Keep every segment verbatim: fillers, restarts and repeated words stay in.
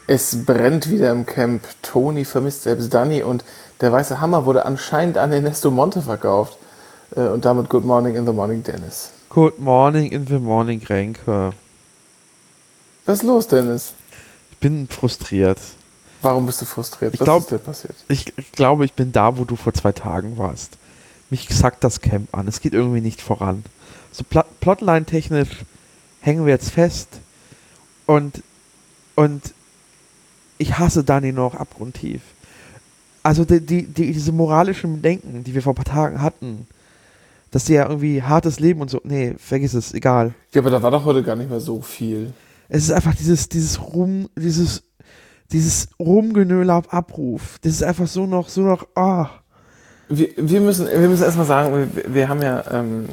Es brennt wieder im Camp. Tony vermisst selbst Dani und der weiße Hammer wurde anscheinend an Ernesto Monte verkauft. Äh, und damit Good Morning in the Morning, Dennis. Good morning in the morning, Renke. Was ist los, Dennis? Ich bin frustriert. Warum bist du frustriert? Ich Was glaub, ist dir passiert? Ich, ich glaube, ich bin da, wo du vor zwei Tagen warst. Mich sackt das Camp an. Es geht irgendwie nicht voran. So Plot Plotline-technisch hängen wir jetzt fest. Und, und ich hasse Dani noch abgrundtief. Also die, die, die, diese moralischen Bedenken, die wir vor ein paar Tagen hatten, dass sie ja irgendwie hartes Leben und so, nee, vergiss es, egal. Ja, aber da war doch heute gar nicht mehr so viel. Es ist einfach dieses, dieses Rum, dieses, dieses Rumgenöle auf Abruf. Das ist einfach so noch, so noch, ah. Oh. Wir, wir müssen, wir müssen erstmal sagen, wir, wir haben ja, ähm,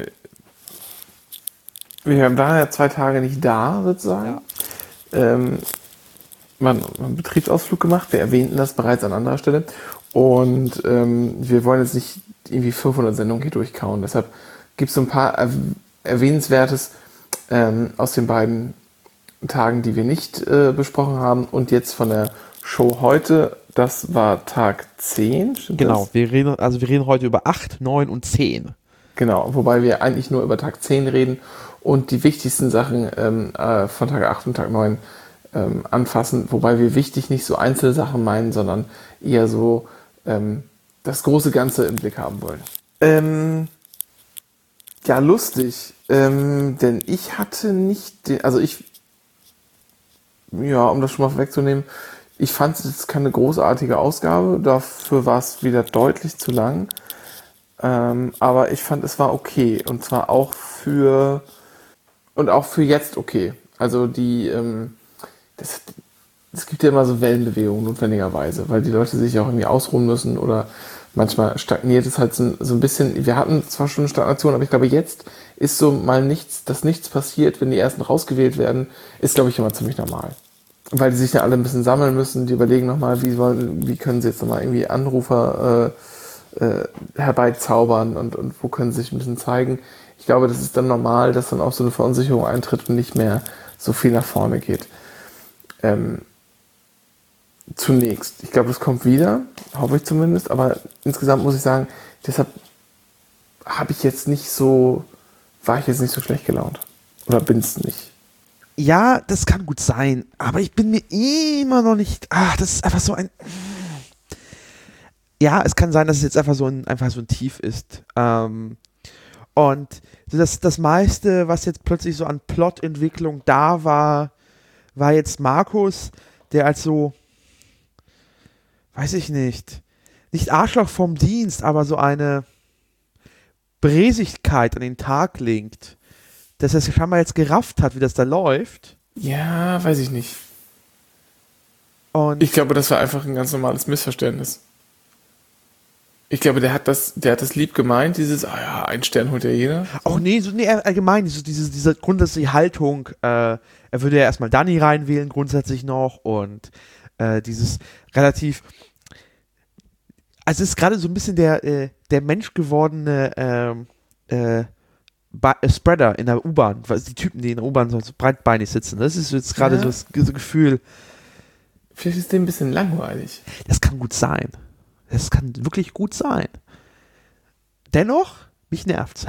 wir waren ja zwei Tage nicht da, sozusagen. Ja. Ähm, man hat einen Betriebsausflug gemacht, wir erwähnten das bereits an anderer Stelle. Und ähm, wir wollen jetzt nicht irgendwie fünfhundert Sendungen hier durchkauen. Deshalb gibt es so ein paar Erwähnenswertes ähm, aus den beiden Tagen, die wir nicht äh, besprochen haben. Und jetzt von der Show heute, das war Tag zehn. Genau, das? wir reden, also wir reden heute über acht, neun und zehn. Genau, wobei wir eigentlich nur über Tag zehn reden und die wichtigsten Sachen ähm, äh, von Tag acht und Tag neun ähm, anfassen. Wobei wir wichtig nicht so einzelne Sachen meinen, sondern eher so ähm, das große Ganze im Blick haben wollen. Ähm, ja, lustig. Ähm, denn ich hatte nicht den, also ich, ja, um das schon mal vorwegzunehmen, ich fand es keine großartige Ausgabe. Dafür war es wieder deutlich zu lang. Ähm, aber ich fand, es war okay. Und zwar auch für, und auch für jetzt okay. Also die, ähm, das, es gibt ja immer so Wellenbewegungen notwendigerweise, weil die Leute sich auch irgendwie ausruhen müssen oder manchmal stagniert es halt so, so ein bisschen. Wir hatten zwar schon eine Stagnation, aber ich glaube, jetzt ist so mal nichts, dass nichts passiert, wenn die ersten rausgewählt werden, ist, glaube ich, immer ziemlich normal. Weil die sich ja alle ein bisschen sammeln müssen, die überlegen nochmal, wie, wie können sie jetzt nochmal irgendwie Anrufer äh, äh, herbeizaubern und, und wo können sie sich ein bisschen zeigen. Ich glaube, das ist dann normal, dass dann auch so eine Verunsicherung eintritt und nicht mehr so viel nach vorne geht. Ähm, zunächst. Ich glaube, das kommt wieder, hoffe ich zumindest, aber insgesamt muss ich sagen, deshalb habe ich jetzt nicht so, war ich jetzt nicht so schlecht gelaunt. Oder bin es nicht. Ja, das kann gut sein, aber ich bin mir immer noch nicht, ach, das ist einfach so ein, ja, es kann sein, dass es jetzt einfach so ein, einfach so ein Tief ist. Ähm, und das, das meiste, was jetzt plötzlich so an Plotentwicklung da war, war jetzt Markus, der als so, weiß ich nicht, nicht Arschloch vom Dienst, aber so eine Bresigkeit an den Tag legt, dass er es scheinbar jetzt gerafft hat, wie das da läuft. Ja, weiß ich nicht. Und ich glaube, das war einfach ein ganz normales Missverständnis. Ich glaube, der hat das, der hat das lieb gemeint, dieses, ah ja, ein Stern holt ja jeder. Auch nee, so, nee, allgemein, so diese, diese grundsätzliche Haltung, äh, er würde ja erstmal Dani reinwählen, grundsätzlich noch, und äh, dieses relativ, also es ist gerade so ein bisschen der, äh, der menschgewordene ähm, äh, Spreader in der U-Bahn, die Typen, die in der U-Bahn so breitbeinig sitzen. Das ist jetzt gerade ja. so das so Gefühl. Vielleicht ist der ein bisschen langweilig. Das kann gut sein. Das kann wirklich gut sein. Dennoch, mich nervt's.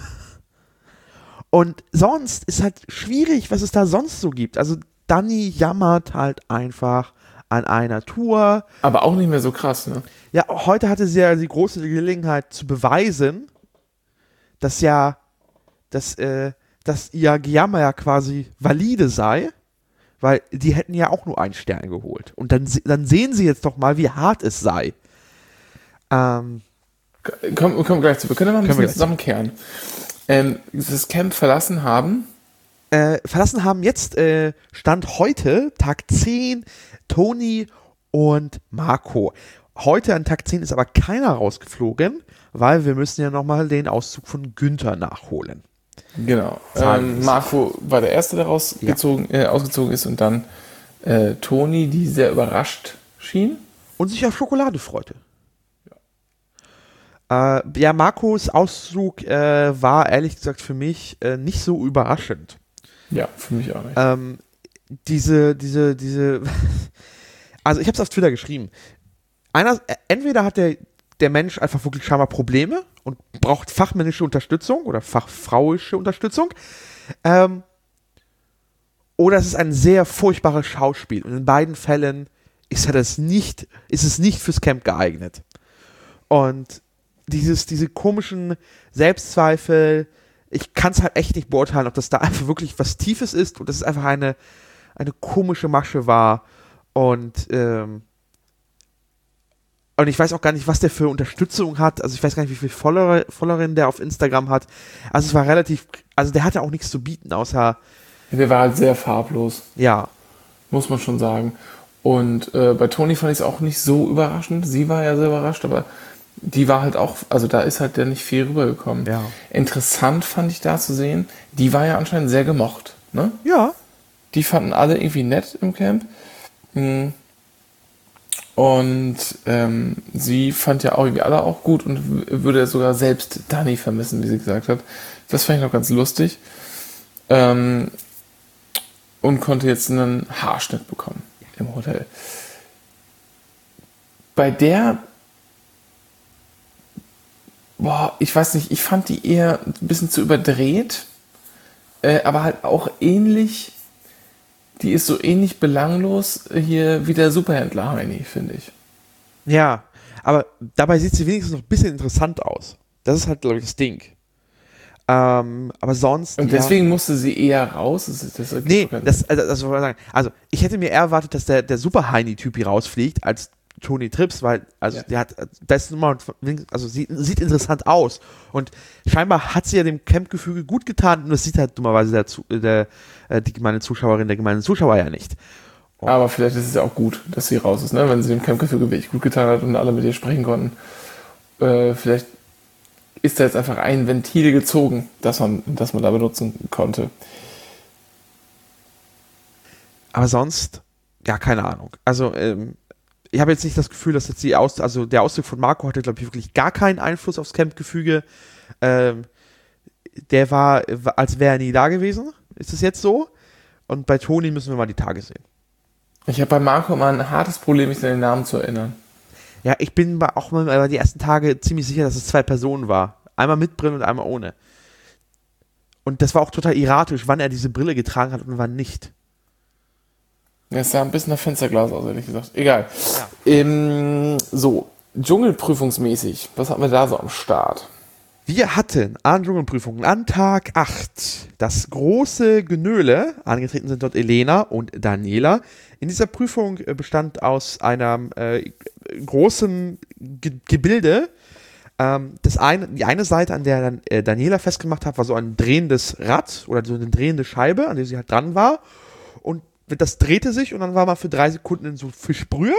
Und sonst ist halt schwierig, was es da sonst so gibt. Also Dani jammert halt einfach an einer Tour. Aber auch nicht mehr so krass, ne? Ja, heute hatte sie ja die große Gelegenheit zu beweisen, dass ja dass, äh, dass ihr Gejammer ja quasi valide sei, weil die hätten ja auch nur einen Stern geholt. Und dann, dann sehen sie jetzt doch mal, wie hart es sei. Ähm, komm, komm gleich zu. Wir können ja mal ein bisschen zusammenkehren. Ähm, das Camp verlassen haben? Äh, verlassen haben jetzt, äh, Stand heute, Tag zehn, Tony und Marco. Heute an Tag zehn ist aber keiner rausgeflogen, weil wir müssen ja nochmal den Auszug von Günther nachholen. Genau. Ähm, Marco war der Erste, der rausgezogen, ja. äh, ausgezogen ist, und dann äh, Toni, die sehr überrascht schien. Und sich auf Schokolade freute. Ja, äh, ja Marcos Auszug äh, war ehrlich gesagt für mich äh, nicht so überraschend. Ja, für mich auch nicht. Ähm, diese, diese, diese, also ich habe es auf Twitter geschrieben. Einer, entweder hat der, der Mensch einfach wirklich scheinbar Probleme und braucht fachmännische Unterstützung oder fachfrauische Unterstützung, ähm, oder es ist ein sehr furchtbares Schauspiel. Und in beiden Fällen ist er das nicht, ist es nicht fürs Camp geeignet. Und dieses, diese komischen Selbstzweifel, ich kann es halt echt nicht beurteilen, ob das da einfach wirklich was Tiefes ist und das ist einfach eine, eine komische Masche war. Und, ähm, und ich weiß auch gar nicht, was der für Unterstützung hat. Also ich weiß gar nicht, wie viele Follower, Followerinnen der auf Instagram hat. Also es war relativ, also der hatte auch nichts zu bieten, außer... Der war halt sehr farblos. Ja. Muss man schon sagen. Und äh, bei Toni fand ich es auch nicht so überraschend. Sie war ja sehr überrascht, aber die war halt auch, also da ist halt ja nicht viel rübergekommen. Ja. Interessant fand ich da zu sehen, die war ja anscheinend sehr gemocht. Ne? Ja. Die fanden alle irgendwie nett im Camp. Und ähm, sie fand ja auch irgendwie alle auch gut und würde sogar selbst Dani vermissen, wie sie gesagt hat. Das fand ich noch ganz lustig. Ähm, und konnte jetzt einen Haarschnitt bekommen im Hotel. Bei der, boah, ich weiß nicht, ich fand die eher ein bisschen zu überdreht, äh, aber halt auch ähnlich, die ist so ähnlich belanglos hier wie der Superhändler Heini, finde ich. Ja, aber dabei sieht sie wenigstens noch ein bisschen interessant aus. Das ist halt, glaube ich, das Ding. Ähm, aber sonst. Und deswegen ja, musste sie eher raus. Das ist, das ist nee, das, also, das wollte ich sagen. Also, ich hätte mir eher erwartet, dass der, der Super-Heini-Typ hier rausfliegt, als Toni Trips, weil, also, ja. der hat, das ist immer, also, sieht, sieht interessant aus. Und scheinbar hat sie ja dem Campgefüge gut getan und das sieht halt dummerweise der, der, der, die gemeine Zuschauerin, der gemeine Zuschauer ja nicht. Und aber vielleicht ist es ja auch gut, dass sie raus ist, ne? Wenn sie dem Campgefüge wirklich gut getan hat und alle mit ihr sprechen konnten. Äh, vielleicht ist da jetzt einfach ein Ventil gezogen, das man, das man da benutzen konnte. Aber sonst, ja, keine Ahnung. Also, ähm, ich habe jetzt nicht das Gefühl, dass jetzt die Aus also der Ausdruck von Marco hatte, glaube ich, wirklich gar keinen Einfluss aufs Campgefüge. Ähm, der war, als wäre er nie da gewesen. Ist es jetzt so? Und bei Toni müssen wir mal die Tage sehen. Ich habe bei Marco immer ein hartes Problem, mich an den Namen zu erinnern. Ja, ich bin auch mal die ersten Tage ziemlich sicher, dass es zwei Personen war. Einmal mit Brille und einmal ohne. Und das war auch total erratisch, wann er diese Brille getragen hat und wann nicht. Ja, es sah ein bisschen nach Fensterglas aus, ehrlich gesagt. Egal. Ja. Ähm, so, Dschungelprüfungsmäßig, was hatten wir da so am Start? Wir hatten an Dschungelprüfungen an Tag acht das große Genöle. Angetreten sind dort Elena und Daniela. In dieser Prüfung bestand aus einem äh, großen Ge- Gebilde. Ähm, das eine, die eine Seite, an der dann äh, Daniela festgemacht hat, war so ein drehendes Rad oder so eine drehende Scheibe, an der sie halt dran war. Und das drehte sich und dann war man für drei Sekunden in so Fischbrühe.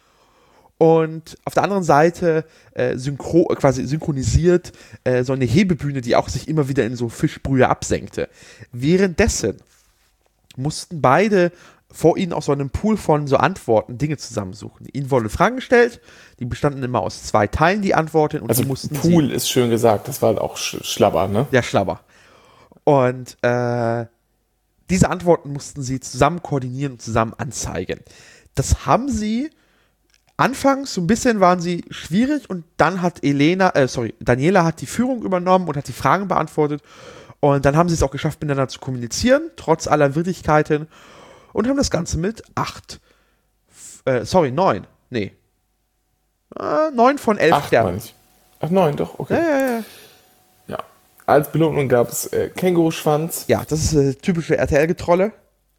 Und auf der anderen Seite äh, synchro, quasi synchronisiert äh, so eine Hebebühne, die auch sich immer wieder in so Fischbrühe absenkte. Währenddessen mussten beide vor ihnen aus so einem Pool von so Antworten Dinge zusammensuchen. Ihnen wurden Fragen gestellt, die bestanden immer aus zwei Teilen, die Antworten. Und also die mussten Pool sie, ist schön gesagt, das war halt auch sch- Schlabber, ne? Ja, Schlabber. Und äh, diese Antworten mussten sie zusammen koordinieren und zusammen anzeigen. Das haben sie anfangs so ein bisschen waren sie schwierig und dann hat Elena, äh, sorry, Daniela hat die Führung übernommen und hat die Fragen beantwortet und dann haben sie es auch geschafft, miteinander zu kommunizieren, trotz aller Widrigkeiten und haben das Ganze mit acht, äh, sorry, neun, nee, äh, neun von elf Acht, Sternen. Ach, neun, doch, okay. Ja, ja, ja. Ja. Als Belohnung gab es äh, Känguruschwanz. Ja, das ist äh, typische R T L-Getrolle.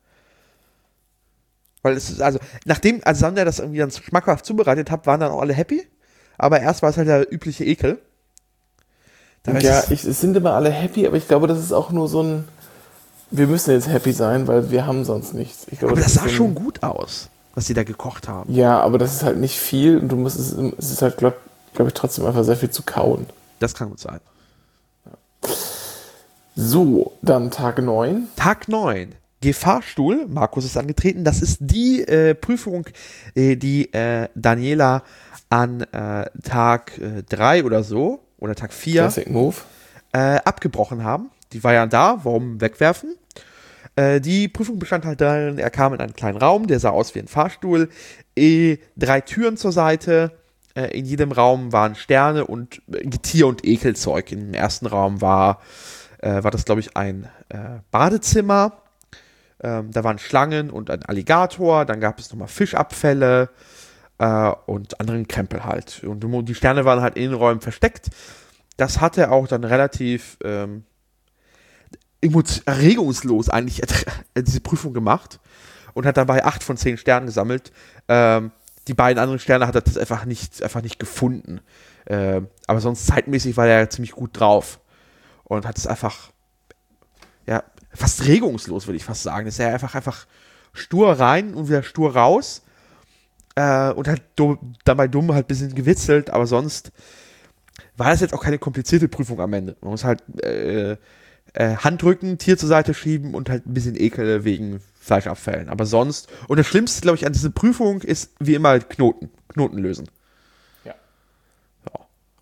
Weil es ist, also, nachdem, als Sander das irgendwie dann schmackhaft zubereitet hat, waren dann auch alle happy. Aber erst war es halt der übliche Ekel. Da ja, ich, es sind immer alle happy, aber ich glaube, das ist auch nur so ein, wir müssen jetzt happy sein, weil wir haben sonst nichts. Ich glaube, aber das, das sah so ein, schon gut aus, was sie da gekocht haben. Ja, aber das ist halt nicht viel und du musst es, es ist halt, glaube glaub ich, trotzdem einfach sehr viel zu kauen. Das kann gut sein. Ja. So, dann Tag neun. Tag neun. Gefahrstuhl, Markus ist angetreten, das ist die äh, Prüfung, äh, die äh, Daniela an äh, Tag drei äh, oder so, oder Tag vier Classic Move. Äh, abgebrochen haben. Die war ja da, warum wegwerfen? Äh, die Prüfung bestand halt darin, er kam in einen kleinen Raum, der sah aus wie ein Fahrstuhl, eh, drei Türen zur Seite, äh, in jedem Raum waren Sterne und äh, Getier und Ekelzeug. Im ersten Raum war, äh, war das, glaube ich, ein äh, Badezimmer, ähm, da waren Schlangen und ein Alligator, dann gab es nochmal Fischabfälle äh, und anderen Krempel halt. Und die Sterne waren halt in den Räumen versteckt. Das hat er auch dann relativ ähm, erregungslos eigentlich diese Prüfung gemacht und hat dabei acht von zehn Sternen gesammelt. Ähm, die beiden anderen Sterne hat er das einfach nicht, einfach nicht gefunden. Ähm, aber sonst zeitmäßig war er ziemlich gut drauf und hat es einfach, ja, fast regungslos, würde ich fast sagen. Ist er einfach, einfach stur rein und wieder stur raus äh, und hat dumm, dabei dumm halt ein bisschen gewitzelt, aber sonst war das jetzt auch keine komplizierte Prüfung am Ende. Man muss halt äh, äh, Handrücken, Tier zur Seite schieben und halt ein bisschen Ekel wegen Fleischabfällen. Aber sonst, und das Schlimmste, glaube ich, an dieser Prüfung ist wie immer halt Knoten. Knoten lösen. Ja. Ja.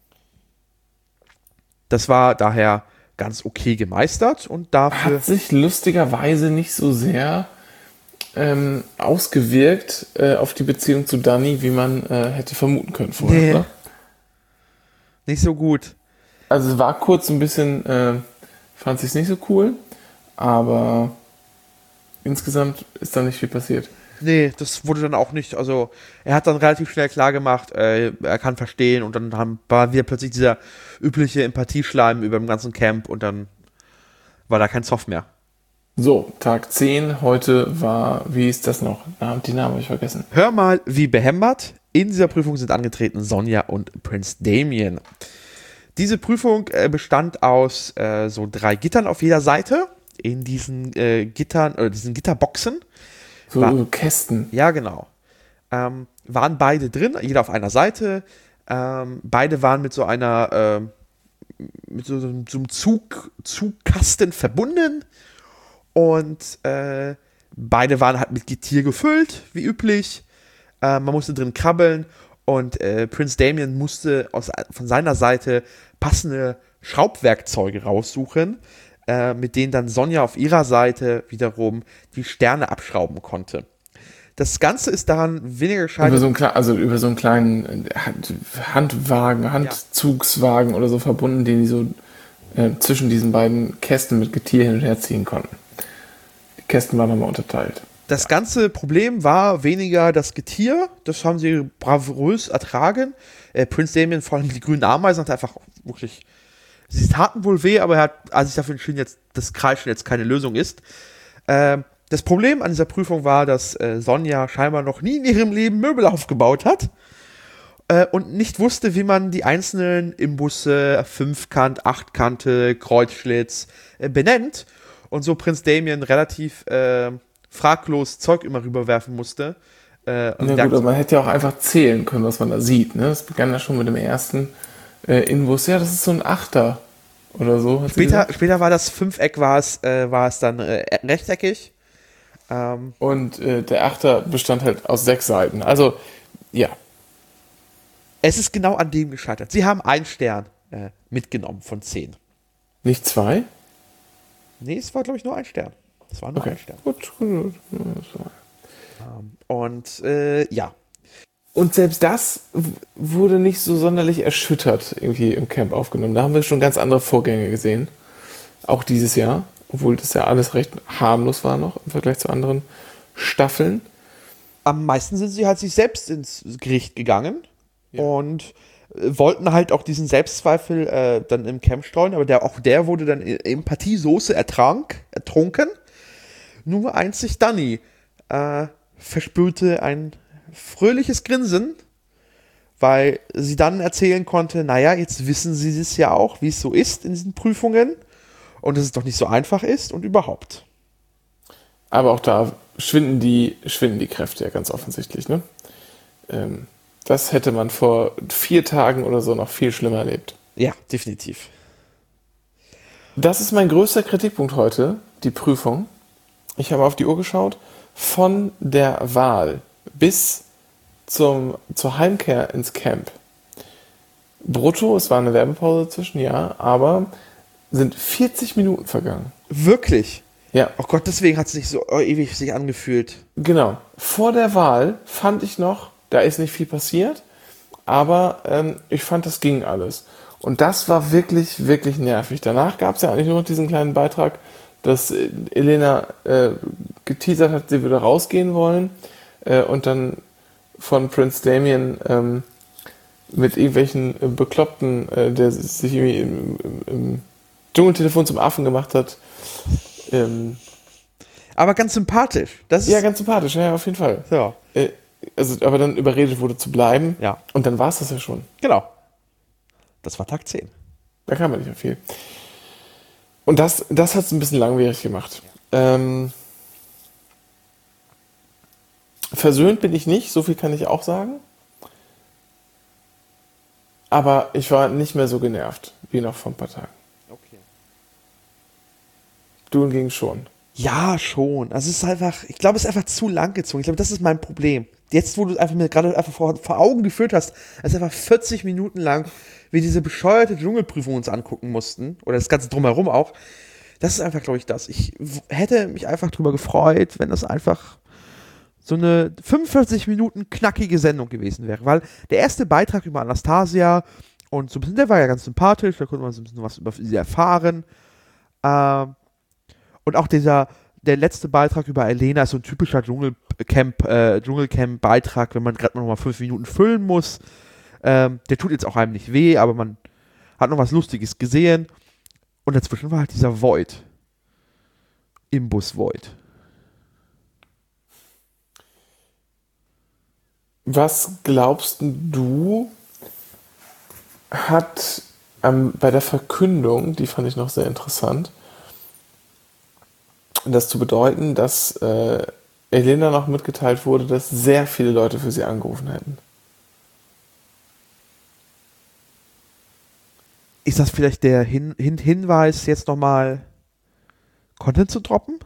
Das war daher ganz okay gemeistert und dafür. Hat sich lustigerweise nicht so sehr ähm, ausgewirkt äh, auf die Beziehung zu Dani, wie man äh, hätte vermuten können vorher, Nee. oder? Nicht so gut. Also es war kurz ein bisschen, äh, fand ich es nicht so cool, aber insgesamt ist da nicht viel passiert. Nee, das wurde dann auch nicht, also er hat dann relativ schnell klar gemacht, äh, er kann verstehen und dann haben, war wieder plötzlich dieser übliche Empathieschleim über dem ganzen Camp und dann war da kein Zoff mehr. So, Tag zehn, heute war, wie ist das noch? Na, die Namen habe ich vergessen. Hör mal, wie behämmert. In dieser Prüfung sind angetreten Sonja und Prince Damien. Diese Prüfung äh, bestand aus äh, so drei Gittern auf jeder Seite. In diesen äh, Gittern, oder diesen Gitterboxen. So, war, so Kästen. Ja, genau. Ähm, waren beide drin, jeder auf einer Seite. Ähm, beide waren mit so einer, äh, mit so, so einem Zug, Zugkasten verbunden. Und äh, beide waren halt mit Getier gefüllt, wie üblich. Äh, man musste drin krabbeln und äh, Prince Damien musste aus, von seiner Seite passende Schraubwerkzeuge raussuchen, äh, mit denen dann Sonja auf ihrer Seite wiederum die Sterne abschrauben konnte. Das Ganze ist daran weniger gescheitert. Über so einen, also über so einen kleinen Hand, Handwagen, Handzugswagen oder so verbunden, den die so äh, zwischen diesen beiden Kästen mit Getier hin und her ziehen konnten. Die Kästen waren nochmal unterteilt. Das ganze Problem war weniger das Getier, das haben sie bravourös ertragen. Äh, Prince Damien, vor allem die grünen Ameisen, hat einfach wirklich, sie taten wohl weh, aber er hat also sich dafür entschieden, jetzt, dass Kreischen jetzt keine Lösung ist. Äh, das Problem an dieser Prüfung war, dass äh, Sonja scheinbar noch nie in ihrem Leben Möbel aufgebaut hat äh, und nicht wusste, wie man die einzelnen Imbusse, Fünfkant, Achtkante, Kreuzschlitz äh, benennt. Und so Prince Damien relativ äh, fraglos Zeug immer rüberwerfen musste. Äh, und ja gut, aber man hätte ja auch einfach zählen können, was man da sieht. Ne? Das begann ja schon mit dem ersten äh, Inbus. Ja, das ist so ein Achter oder so. Hat später, später war das Fünfeck, war es, äh, war es dann äh, rechteckig. Ähm, und äh, der Achter bestand halt aus sechs Seiten. Also, ja. Es ist genau an dem gescheitert. Sie haben einen Stern äh, mitgenommen von zehn. Nicht zwei? Nee, es war, glaube ich, nur ein Stern. Es war nur okay. ein Stern. Gut, gut. Um, und äh, ja. Und selbst das w- wurde nicht so sonderlich erschüttert irgendwie im Camp aufgenommen. Da haben wir schon ganz andere Vorgänge gesehen. Auch dieses Jahr. Obwohl das ja alles recht harmlos war noch im Vergleich zu anderen Staffeln. Am meisten sind sie halt sich selbst ins Gericht gegangen. Ja. Und wollten halt auch diesen Selbstzweifel äh, dann im Camp streuen, aber der, auch der wurde dann in Empathiesoße ertrank, ertrunken. Nur einzig Dani äh, verspürte ein fröhliches Grinsen, weil sie dann erzählen konnte, naja, jetzt wissen sie es ja auch, wie es so ist in diesen Prüfungen und dass es doch nicht so einfach ist und überhaupt. Aber auch da schwinden die, schwinden die Kräfte ja ganz offensichtlich, ne? Ähm, Das hätte man vor vier Tagen oder so noch viel schlimmer erlebt. Ja, definitiv. Das ist mein größter Kritikpunkt heute, die Prüfung. Ich habe auf die Uhr geschaut. Von der Wahl bis zum, zur Heimkehr ins Camp. Brutto, es war eine Werbepause dazwischen, ja, aber sind vierzig Minuten vergangen. Wirklich? Ja. Oh Gott, deswegen hat es nicht so ewig sich angefühlt. Genau. Vor der Wahl fand ich noch, da ist nicht viel passiert, aber ähm, ich fand, das ging alles. Und das war wirklich, wirklich nervig. Danach gab es ja eigentlich nur noch diesen kleinen Beitrag, dass äh, Elena äh, geteasert hat, sie würde rausgehen wollen äh, und dann von Prince Damien ähm, mit irgendwelchen äh, Bekloppten, äh, der sich irgendwie im, im, im Dschungeltelefon zum Affen gemacht hat. Ähm, aber ganz sympathisch. Das ja, ganz sympathisch, ja, auf jeden Fall. Ja. Äh, also, aber dann überredet wurde zu bleiben. Ja. Und dann war es das ja schon. Genau. Das war Tag zehn. Da kam man nicht mehr viel. Und das, das hat es ein bisschen langwierig gemacht. Ja. Ähm, versöhnt bin ich nicht, so viel kann ich auch sagen. Aber ich war nicht mehr so genervt wie noch vor ein paar Tagen. Okay. Du hingegen schon. Ja, schon. Also es ist einfach, ich glaube, es ist einfach zu lang gezogen. Ich glaube, das ist mein Problem. Jetzt, wo du es einfach mir gerade einfach vor, vor Augen geführt hast, es ist einfach vierzig Minuten lang, wie diese bescheuerte Dschungelprüfung uns angucken mussten, oder das Ganze drumherum auch. Das ist einfach, glaube ich, das. Ich w- hätte mich einfach drüber gefreut, wenn das einfach so eine fünfundvierzig Minuten knackige Sendung gewesen wäre. Weil der erste Beitrag über Anastasia und so ein bisschen, der war ja ganz sympathisch, da konnte man so ein bisschen was über sie erfahren. Ähm, Und auch dieser, der letzte Beitrag über Elena ist so ein typischer Dschungelcamp, äh, Dschungelcamp-Beitrag, wenn man gerade noch mal fünf Minuten füllen muss. Ähm, der tut jetzt auch einem nicht weh, aber man hat noch was Lustiges gesehen. Und dazwischen war halt dieser Void. Imbus Void. Was glaubst du, hat ähm, bei der Verkündung, die fand ich noch sehr interessant, das zu bedeuten, dass äh, Elena noch mitgeteilt wurde, dass sehr viele Leute für sie angerufen hätten? Ist das vielleicht der Hin- Hin- Hinweis, jetzt nochmal Content zu droppen?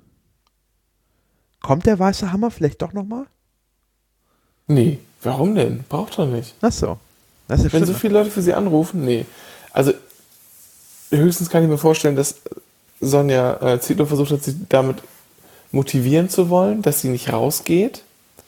Kommt der weiße Hammer vielleicht doch nochmal? Nee, warum denn? Braucht er nicht. Ach so. Das ist ja Wenn so schön. viele Leute für sie anrufen, nee. Also höchstens kann ich mir vorstellen, dass Sonja äh, Zietlow versucht hat, sie damit motivieren zu wollen, dass sie nicht rausgeht.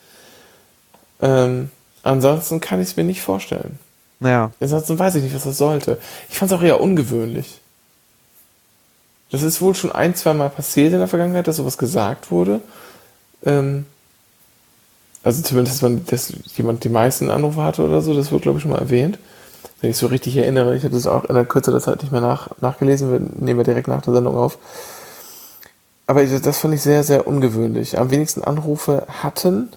Ähm, ansonsten kann ich es mir nicht vorstellen. Naja. Ansonsten weiß ich nicht, was das sollte. Ich fand es auch eher ungewöhnlich. Das ist wohl schon ein, zwei Mal passiert in der Vergangenheit, dass sowas gesagt wurde. Ähm, also zumindest, dass, man, dass jemand die meisten Anrufe hatte oder so, das wird, glaube ich, schon mal erwähnt. Wenn ich so richtig erinnere, ich habe das auch in der Kürze der Zeit nicht mehr nach, nachgelesen, wir nehmen wir direkt nach der Sendung auf. Aber ich, das fand ich sehr, sehr ungewöhnlich. Am wenigsten Anrufe hatten.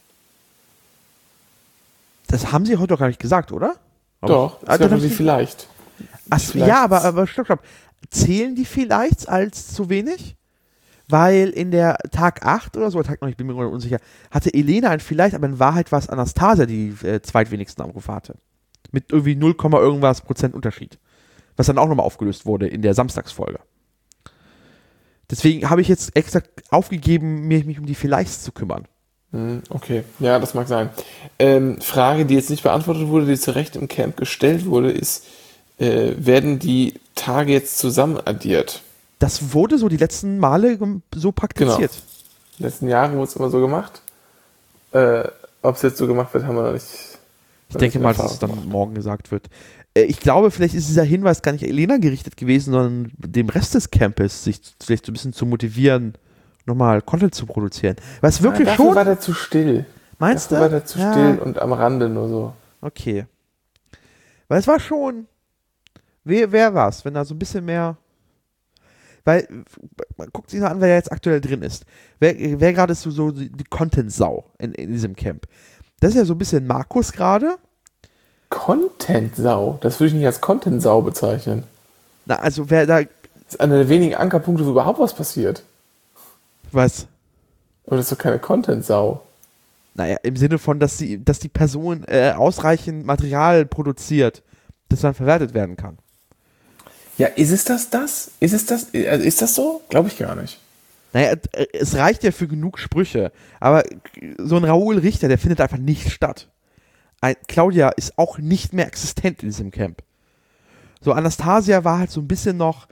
Das haben sie heute doch gar nicht gesagt, oder? Aber Doch, ah, das dann wäre hab sie ich- vielleicht. Ach, Vielleicht- ja, aber, aber stopp, stopp. Zählen die vielleicht als zu wenig? Weil in der Tag acht oder so, Tag neun, ich bin mir gerade unsicher, hatte Elena ein vielleicht, aber in Wahrheit war es Anastasia, die äh, zweitwenigsten Anrufe hatte. Mit irgendwie null, irgendwas Prozent Unterschied. Was dann auch nochmal aufgelöst wurde in der Samstagsfolge. Deswegen habe ich jetzt extra aufgegeben, mich, mich um die Vielleichts zu kümmern. Hm, okay, ja, das mag sein. Ähm, Frage, die jetzt nicht beantwortet wurde, die zu Recht im Camp gestellt wurde, ist, äh, werden die Tage jetzt zusammen addiert? Das wurde so die letzten Male gem- so praktiziert. Die letzten Jahre wurde es immer so gemacht. Äh, Ob es jetzt so gemacht wird, haben wir noch nicht. Ich denke mal, dass es dann morgen gesagt wird. Äh, Ich glaube, vielleicht ist dieser Hinweis gar nicht Elena gerichtet gewesen, sondern dem Rest des Campus, sich vielleicht so ein bisschen zu motivieren, nochmal Content zu produzieren. Weil es wirklich ja, dafür schon. war der zu still. Meinst dafür du? war der zu Ja. still und am Rande nur so. Okay. Weil es war schon. Wer, wer war's, wenn da so ein bisschen mehr. Weil, man guckt sich mal an, wer jetzt aktuell drin ist. Wer, wer gerade ist so, so die Content-Sau in, in diesem Camp? Das ist ja so ein bisschen Markus gerade. Content-Sau? Das würde ich nicht als Content-Sau bezeichnen. Na, also wer da. Das ist einer der wenigen Ankerpunkte, wo überhaupt was passiert. Was? Aber das ist doch keine Content-Sau. Naja, im Sinne von, dass die, dass die Person äh, ausreichend Material produziert, das dann verwertet werden kann. Ja, ist es das das? Ist es das? Also ist das so? Glaube ich gar nicht. Naja, äh, es reicht ja für genug Sprüche, aber so ein Raoul Richter, der findet einfach nicht statt. Ein, Claudia ist auch nicht mehr existent in diesem Camp. So, Anastasia war halt so ein bisschen noch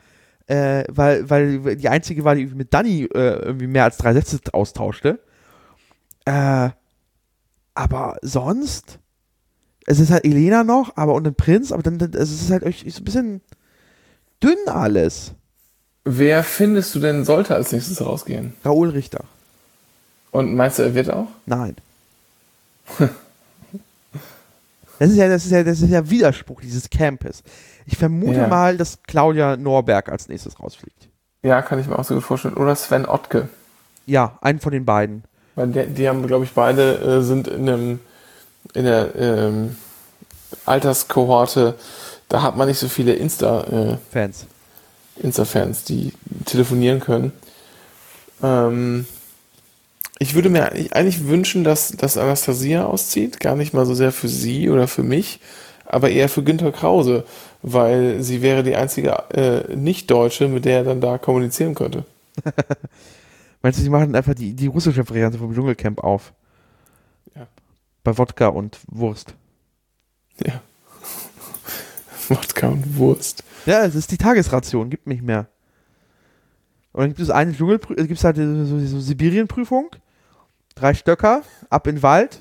äh, weil, weil die einzige war, die mit Dani äh, irgendwie mehr als drei Sätze austauschte. Äh, aber sonst, es ist halt Elena noch, aber und ein Prinz, aber dann, dann es ist halt echt so ein bisschen dünn alles. Wer findest du denn sollte als nächstes rausgehen? Raoul Richter. Und meinst du, er wird auch? Nein. Das ist ja, das ist ja, das ist ja Widerspruch dieses Campes. Ich vermute Ja. mal, dass Claudia Norberg als nächstes rausfliegt. Ja, kann ich mir auch so gut vorstellen. Oder Sven Ottke. Ja, einen von den beiden. Weil die, die haben, glaube ich, beide äh, sind in einem in der ähm, Alterskohorte, da hat man nicht so viele Insta, äh, Fans. Insta-Fans, die telefonieren können. Ähm, ich würde mir eigentlich- eigentlich wünschen, dass, dass Anastasia auszieht. Gar nicht mal so sehr für sie oder für mich, aber eher für Günter Krause, weil sie wäre die einzige äh, Nicht-Deutsche, mit der er dann da kommunizieren könnte. Meinst du, sie machen einfach die, die russische Variante vom Dschungelcamp auf? Ja. Bei Wodka und Wurst. Ja. Wodka und Wurst. Ja, es ist die Tagesration, gibt nicht mehr. Und dann gibt es eine Dschungelprüfung, gibt es halt so, so, so Sibirienprüfung, drei Stöcker, ab in den Wald.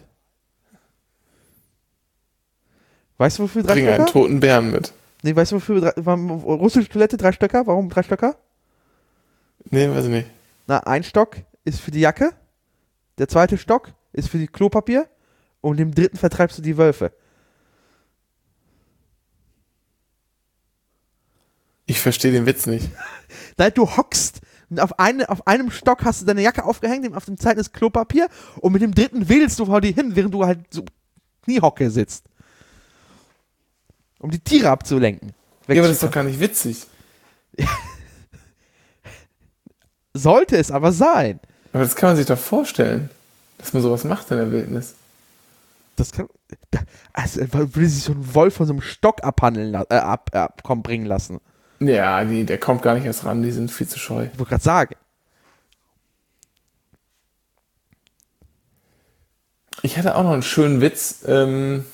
Weißt du, wofür drei Bring einen Stöcker? toten Bären mit. Nee, weißt du, wofür drei, warum, russische Toilette, drei Stöcker? Warum drei Stöcker? Nee, weiß ich nicht. Na, ein Stock ist für die Jacke, der zweite Stock ist für die Klopapier und im dritten vertreibst du die Wölfe. Ich verstehe den Witz nicht. Nein, du hockst und auf, eine, auf einem Stock hast du deine Jacke aufgehängt, auf dem zweiten ist Klopapier und mit dem dritten wedelst du vor dir hin, während du halt so Kniehocke sitzt. Um die Tiere abzulenken. Ja, aber das ist doch gar nicht witzig. Sollte es aber sein. Aber das kann man sich doch vorstellen, dass man sowas macht in der Wildnis. Das kann. Also, würde sich so ein Wolf von so einem Stock abhandeln, äh, ab, äh, abkommen bringen lassen. Ja, die, der kommt gar nicht erst ran, die sind viel zu scheu. Ich wollte gerade sagen. Ich hatte auch noch einen schönen Witz, ähm,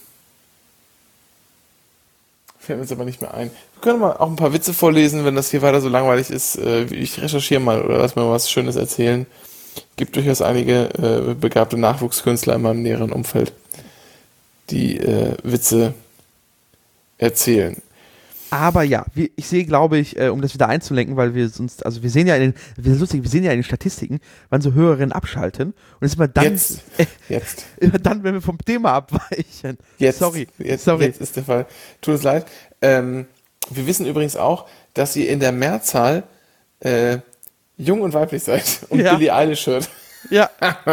fällt mir jetzt aber nicht mehr ein. Wir können mal auch ein paar Witze vorlesen, wenn das hier weiter so langweilig ist. Äh, ich recherchiere mal oder lass mir was Schönes erzählen. Gibt durchaus einige äh, begabte Nachwuchskünstler in meinem näheren Umfeld, die äh, Witze erzählen. Aber ja, wir, ich sehe, glaube ich, äh, um das wieder einzulenken, weil wir sonst, also wir sehen ja in den, wir, lustig, wir sehen ja in den Statistiken, wann so Hörerinnen abschalten. Und es ist immer dann, Jetzt, äh, jetzt, immer dann, wenn wir vom Thema abweichen. jetzt, Sorry, jetzt, sorry. jetzt ist der Fall. Tut uns leid. Ähm, wir wissen übrigens auch, dass ihr in der Mehrzahl äh, jung und weiblich seid und Ja. Billie Eilish hört. Ja,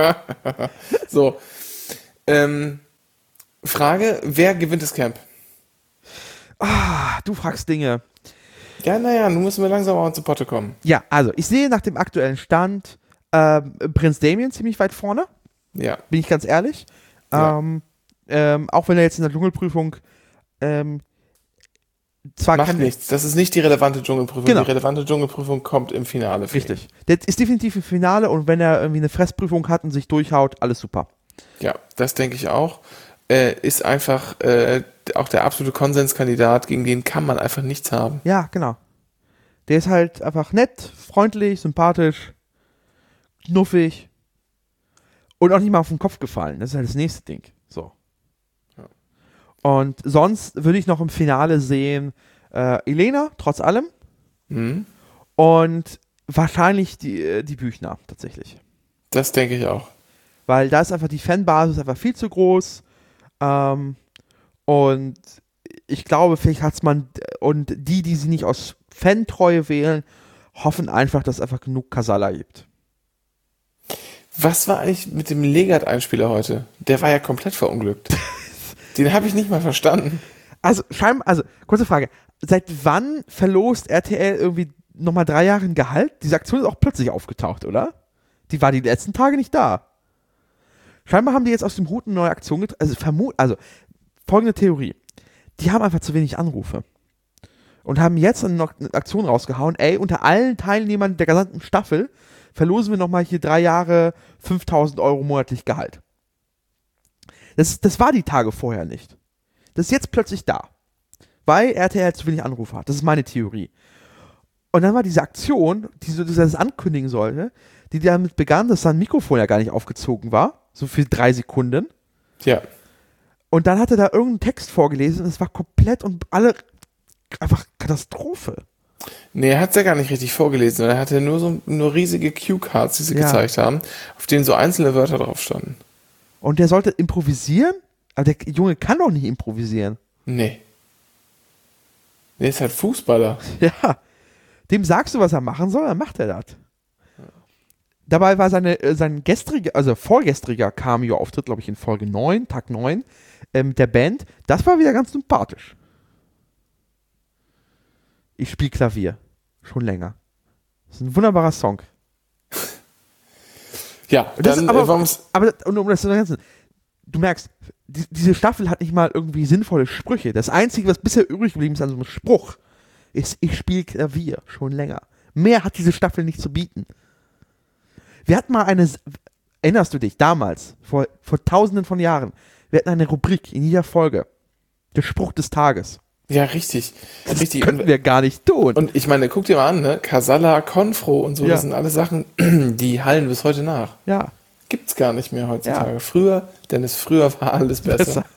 So. Ähm, Frage, wer gewinnt das Camp? ah, du fragst Dinge. Ja, naja, nun müssen wir langsam auch zu Potte kommen. Ja, also ich sehe nach dem aktuellen Stand ähm, Prinz Damien ziemlich weit vorne, Ja. bin ich ganz ehrlich. Ja. Ähm, ähm, auch wenn er jetzt in der Dschungelprüfung ähm, zwar Macht kann, nichts. Das ist nicht die relevante Dschungelprüfung. Genau. Die relevante Dschungelprüfung kommt im Finale. für ihn. Richtig. Der ist definitiv im Finale und wenn er irgendwie eine Fressprüfung hat und sich durchhaut, alles super. Ja, das denke ich auch. Äh, ist einfach äh, auch der absolute Konsenskandidat, gegen den kann man einfach nichts haben. Ja, genau. Der ist halt einfach nett, freundlich, sympathisch, knuffig und auch nicht mal auf den Kopf gefallen. Das ist halt das nächste Ding. So. Ja. Und sonst würde ich noch im Finale sehen äh, Elena, trotz allem, Mhm. und wahrscheinlich die, äh, die Büchner tatsächlich. Das denke ich auch. Weil da ist einfach die Fanbasis einfach viel zu groß. Ähm, und ich glaube, vielleicht hat es man, und die, die sie nicht aus Fantreue wählen, hoffen einfach, dass es einfach genug Kasala gibt. Was war eigentlich mit dem Legat-Einspieler heute? Der war ja komplett verunglückt. Den habe ich nicht mal verstanden. Also, scheinbar, also, kurze Frage. Seit wann verlost R T L irgendwie nochmal drei Jahre ein Gehalt? Diese Aktion ist auch plötzlich aufgetaucht, oder? Die war die letzten Tage nicht da. Scheinbar haben die jetzt aus dem Hut eine neue Aktion getroffen. Also, vermut, also, folgende Theorie. Die haben einfach zu wenig Anrufe. Und haben jetzt eine Aktion rausgehauen. Ey, unter allen Teilnehmern der gesamten Staffel verlosen wir nochmal hier drei Jahre fünftausend Euro monatlich Gehalt. Das, das war die Tage vorher nicht. Das ist jetzt plötzlich da. Weil R T L zu wenig Anrufe hat. Das ist meine Theorie. Und dann war diese Aktion, die so das ankündigen sollte, die damit begann, dass sein Mikrofon ja gar nicht aufgezogen war, so für drei Sekunden. Ja. Und dann hat er da irgendeinen Text vorgelesen und es war komplett und alle einfach Katastrophe. Nee, er hat es ja gar nicht richtig vorgelesen. Er hatte nur so nur riesige Cue-Cards, die sie Ja. gezeigt haben, auf denen so einzelne Wörter drauf standen. Und der sollte improvisieren? Aber der Junge kann doch nicht improvisieren. Nee. Der ist halt Fußballer. Ja. Dem sagst du, was er machen soll, dann macht er das. Dabei war seine, äh, sein gestriger, also vorgestriger Cameo-Auftritt, glaube ich, in Folge neun, Tag neun, ähm, der Band, das war wieder ganz sympathisch. Ich spiele Klavier. Schon länger. Das ist ein wunderbarer Song. Ja, Das dann ist aber, äh, waren's- aber um, um das zu ergänzen, du merkst, die, diese Staffel hat nicht mal irgendwie sinnvolle Sprüche. Das Einzige, was bisher übrig geblieben ist an so einem Spruch, ist, ich spiele Klavier. Schon länger. Mehr hat diese Staffel nicht zu bieten. Wir hatten mal eine, erinnerst du dich, damals, vor, vor tausenden von Jahren, wir hatten eine Rubrik in jeder Folge. Der Spruch des Tages. ja, richtig. Das richtig. könnten Und, wir gar nicht tun. und ich meine, guck dir mal an, ne? Casalla, Confro und so, Ja. das sind alles Sachen, die hallen bis heute nach. ja, Gibt's gar nicht mehr heutzutage. Ja. Früher, denn es früher war alles besser. besser.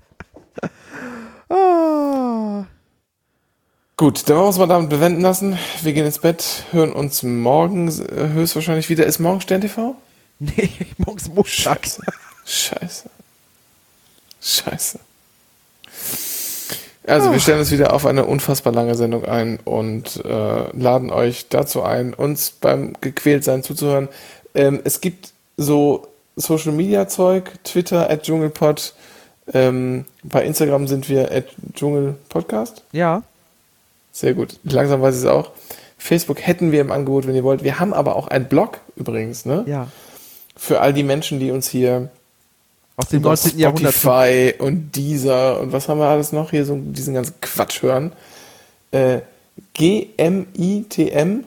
Ah. Gut, dann wollen wir uns mal damit bewenden lassen. Wir gehen ins Bett, hören uns morgen äh, höchstwahrscheinlich wieder. Ist morgen Stern T V? Nee, morgens Montag. Scheiße. Scheiße. Scheiße. Also wir stellen uns wieder auf eine unfassbar lange Sendung ein und äh, laden euch dazu ein, uns beim Gequältsein zuzuhören. Ähm, es gibt so Social Media Zeug, Twitter at Dschungelpod, ähm, bei Instagram sind wir at Dschungelpodcast. Ja. Sehr gut. Langsam weiß ich es auch. Facebook hätten wir im Angebot, wenn ihr wollt. Wir haben aber auch einen Blog übrigens, ne? Ja. Für all die Menschen, die uns hier Aus dem über neunzehnten Jahrhundert. Spotify und Deezer und was haben wir alles noch hier, so diesen ganzen Quatsch hören. Äh, G M I T M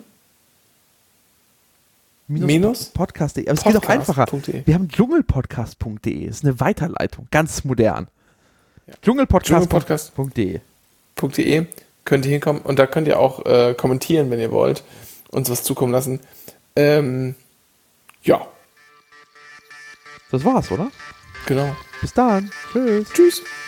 Minus? Podcast punkt de. Aber es geht auch Podcast einfacher. Punkt de. Wir haben dschungelpodcast punkt de. Das ist eine Weiterleitung. Ganz modern. Ja. dschungelpodcast Dschungelpodcast. punkt de. .de könnt ihr hinkommen und da könnt ihr auch äh, kommentieren, wenn ihr wollt, uns was zukommen lassen. Ähm, ja, Das war's, oder? genau. Bis dann. Tschüss. Tschüss.